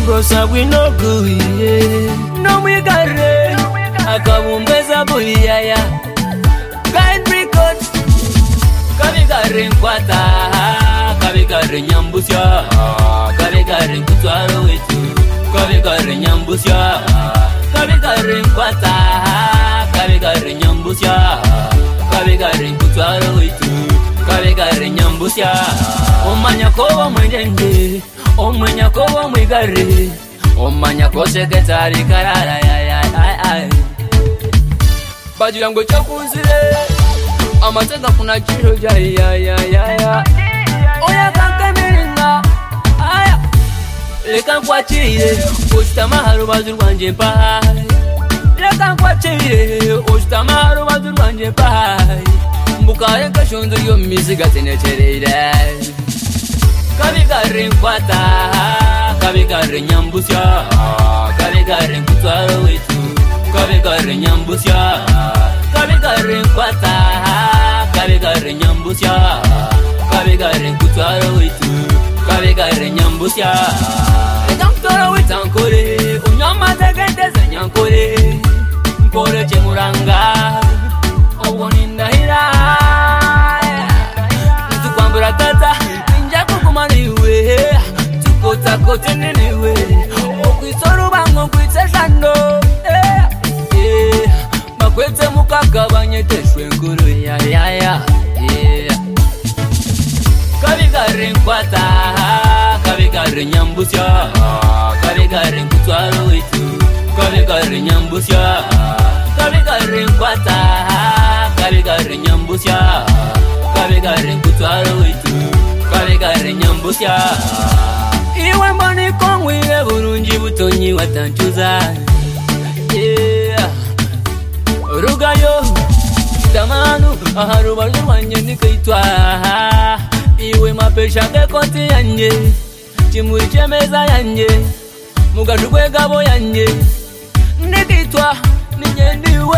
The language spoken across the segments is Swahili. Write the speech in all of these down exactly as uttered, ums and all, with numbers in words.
Brosa we no good, no we got it. Akabumbeza buliyaya Kind record Kabigaren kwata Kabigaren nyambusya Kabigaren kutwaro wetu Kabigaren nyambusya Kabigaren kwata Kabigaren nyambusya Kabigaren kutwaro wetu Kabigaren nyambusya Omanya kowa mwenjenge Omanya kowa mwigare Omanya ko sekretari karara ya ya ya Baju yangu chakunzire Amateka kuna chiro ja ya ya ya ya Oya kankamiringa Aya Leka nkwachire Ushitamaharu bazu rwanje mpahaye Leka nkwachire Ushitamaharu bazu rwanje mpahaye Mbukaye kashundu yo misiga tenecherire Kabigare nkwata Kabigare nyambusya Kabigare nkutwaro wetu Kabigare nyambusya Kabigare nkwata Kabigare nyambusya Kabigare nkutwaro wetu Kabigare nyambusya Eka mtoro wetankore Unyama tegenteze nyankore Nkore chemuranga Oboni ndahira Ntukwambura tata Ninja kukumaniwe Tukota kote ninewe Okwisoro bango kwitse shando Makwete mukaka banyeteshwe nkuru ya ya ya Kabigare nkwata Kabigare nyambusya Kabigare nkutwaro wetu Kabigare nyambusya Kabigare nkwata Kabigare nyambusya Kabigare nkutwaro wetu Kabigare nyambusya Iwe mboni kongwire burungi butonyi watanchuza Yeah Rugayo Tamanu aharuba rwanye nikaitwa Iwe mapesha gekoti yanje Chimuri chemeza yanje Mugashugwe gabo yanje Nikaitwa ninyendiwe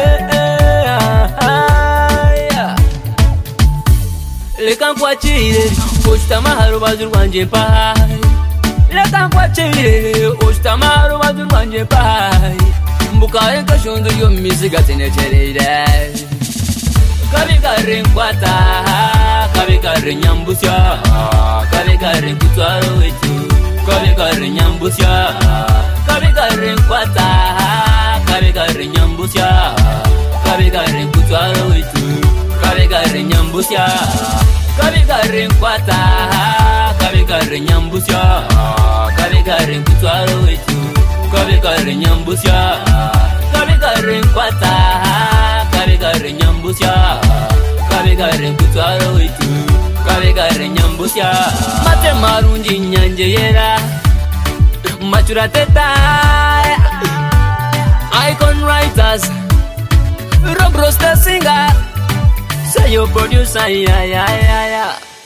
Leka nkwachire Ushitamaharu bazu rwanje mpahaye Leka nkwachire Ushitamaharu bazu rwanje mpahaye Mbukaye kashundu yo misiga tenecherire Kabigare nkwata Kabigare nyambusya Kabigare nkutwaro wetu Kabigare nyambusya Kabigare nkwata Kabigare nyambusya Kabigare nkutwaro wetu Kabigare nyambusya Kabigare nkwata Kabigare nyambusya Kabigare nkutwaro wetu Kabigare nyambusya Kabigare nkwata Kabigare nyambusya Kabigare nkutwaro wetu Kabigare nyambusya Mate marungi nyanje yera Machura teta Icon writers Rob Roster singer Say your producer ya ya ya ya